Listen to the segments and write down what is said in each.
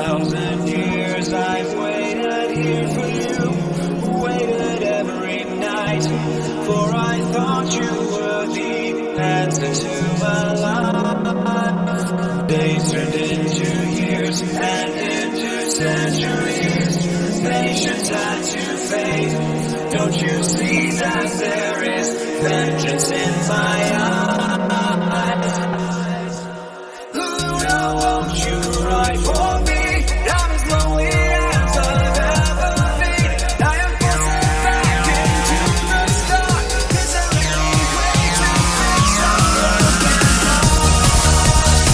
1,000 years I've waited here for you, waited every night, for I thought you were the answer to my life. Days turned into years and into centuries, patience had to fade. Don't you see that there is vengeance in my eyes? Luna, won't you cry for me? I'm as lonely as I've ever been. I am forced back into the start. Is there any way to fix our broken heart?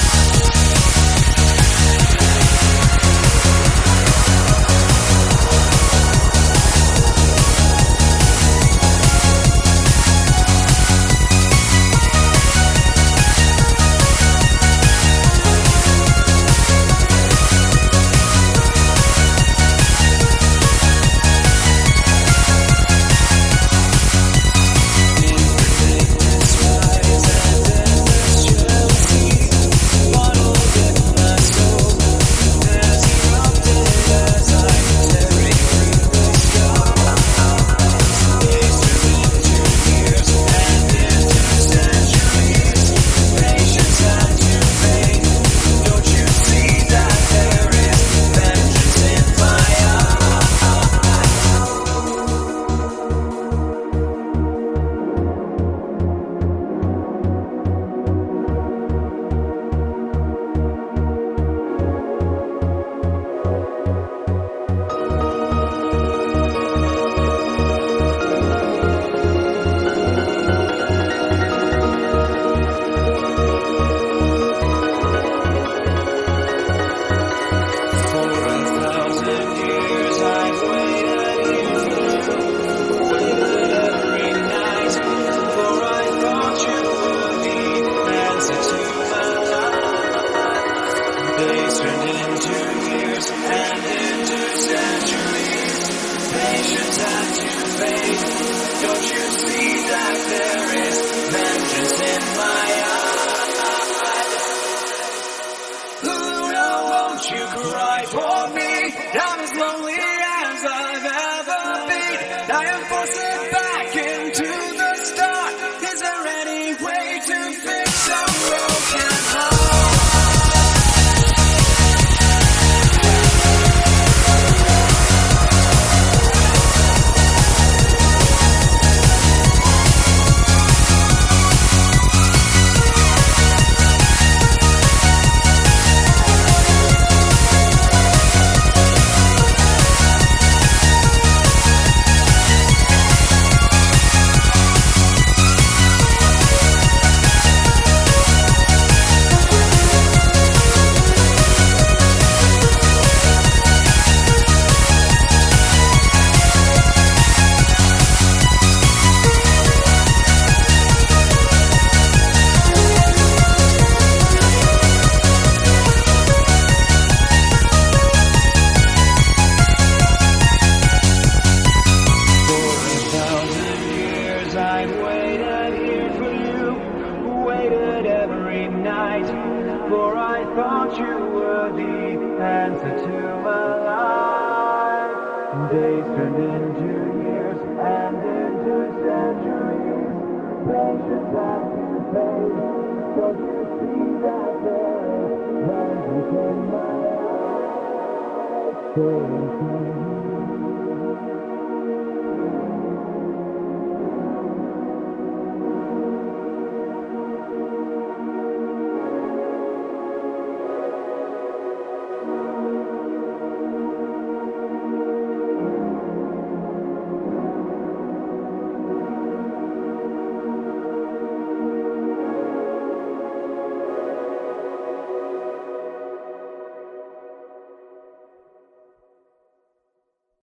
Days turned into years and into centuries. Patience had to fade. Don't you see that there is vengeance in my eyes? Luna, won't you cry for me? I'm as lonely as I've ever been. I am forced back into the start. Is there any way to fix a broken heart? I've waited here for you, waited every night, for I thought you were the answer to my life. Days turned into years and into centuries, patience had to fade. Don't you see that there is vengeance in my eyes?